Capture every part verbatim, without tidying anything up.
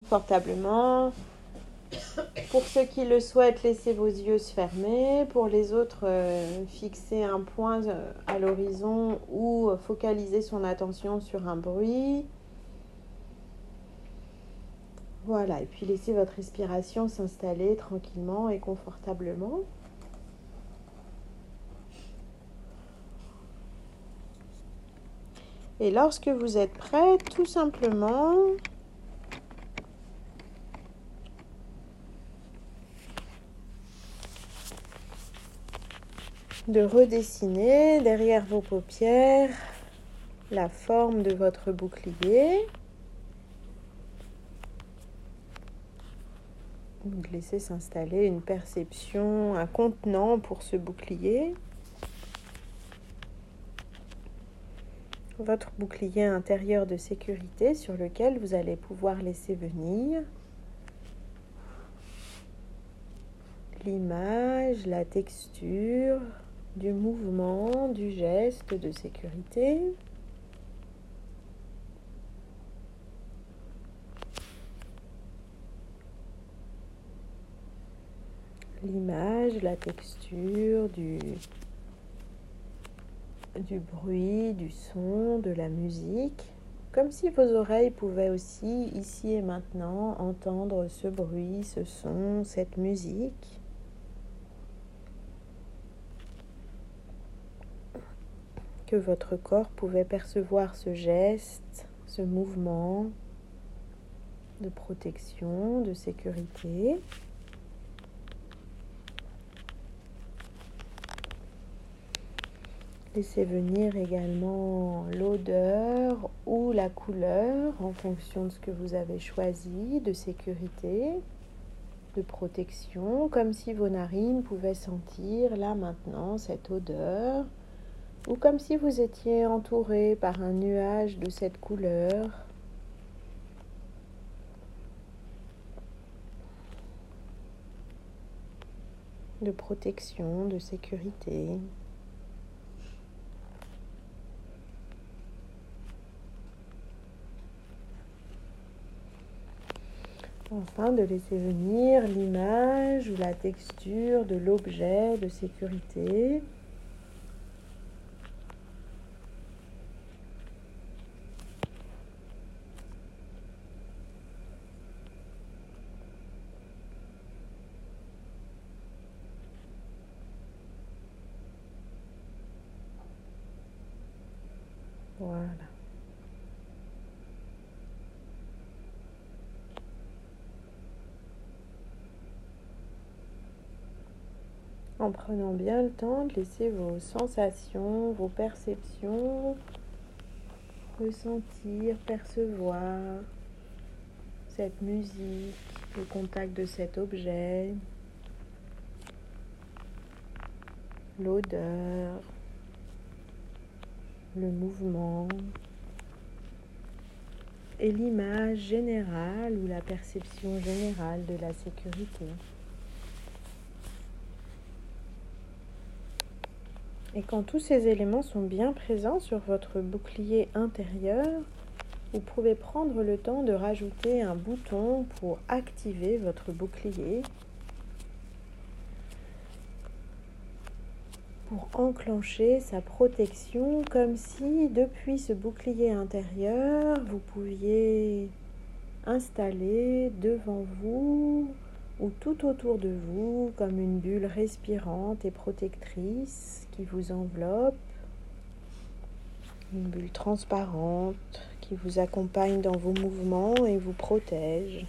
confortablement. Pour ceux qui le souhaitent, laissez vos yeux se fermer. Pour les autres, euh, fixez un point euh, à l'horizon ou focalisez son attention sur un bruit. Voilà, et puis laissez votre respiration s'installer tranquillement et confortablement. Et lorsque vous êtes prêt, tout simplement, de redessiner derrière vos paupières la forme de votre bouclier. De laisser s'installer une perception, un contenant pour ce bouclier. Votre bouclier intérieur de sécurité sur lequel vous allez pouvoir laisser venir l'image, la texture du mouvement, du geste de sécurité. L'image, la texture du, du bruit, du son, de la musique, comme si vos oreilles pouvaient aussi, ici et maintenant, entendre ce bruit, ce son, cette musique. Que votre corps pouvait percevoir ce geste, ce mouvement de protection, de sécurité. Laissez venir également l'odeur ou la couleur en fonction de ce que vous avez choisi, de sécurité, de protection, comme si vos narines pouvaient sentir là maintenant cette odeur, ou comme si vous étiez entouré par un nuage de cette couleur. De protection, de sécurité. Enfin, de laisser venir l'image ou la texture de l'objet de sécurité. Voilà. En prenant bien le temps de laisser vos sensations, vos perceptions ressentir, percevoir cette musique, le contact de cet objet, l'odeur, le mouvement et l'image générale ou la perception générale de la sécurité. Et quand tous ces éléments sont bien présents sur votre bouclier intérieur, vous pouvez prendre le temps de rajouter un bouton pour activer votre bouclier, pour enclencher sa protection, comme si depuis ce bouclier intérieur, vous pouviez installer devant vous ou tout autour de vous comme une bulle respirante et protectrice qui vous enveloppe, une bulle transparente qui vous accompagne dans vos mouvements et vous protège,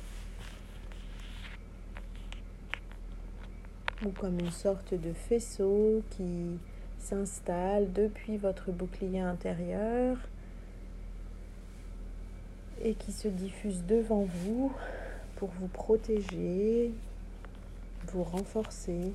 ou comme une sorte de faisceau qui s'installe depuis votre bouclier intérieur et qui se diffuse devant vous pour vous protéger, vous renforcer.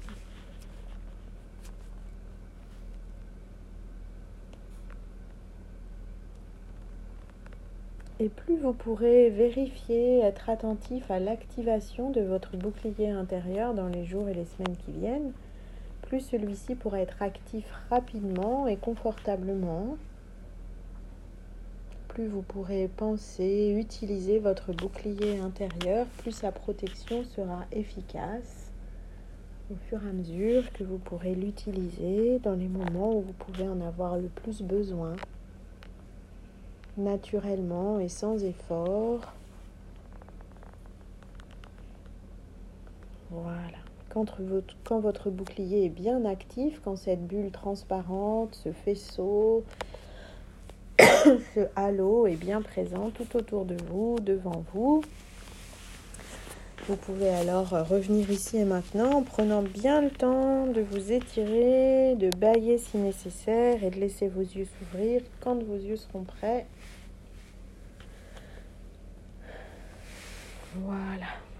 Et plus vous pourrez vérifier, être attentif à l'activation de votre bouclier intérieur dans les jours et les semaines qui viennent, plus celui-ci pourra être actif rapidement et confortablement. plus vous pourrez penser, utiliser votre bouclier intérieur, plus sa protection sera efficace au fur et à mesure que vous pourrez l'utiliser dans les moments où vous pouvez en avoir le plus besoin, naturellement et sans effort. Voilà. Quand votre, quand votre bouclier est bien actif, quand cette bulle transparente, ce faisceau, ce halo est bien présent tout autour de vous, devant vous, vous pouvez alors revenir ici et maintenant en prenant bien le temps de vous étirer, de bâiller si nécessaire et de laisser vos yeux s'ouvrir quand vos yeux seront prêts. Voilà.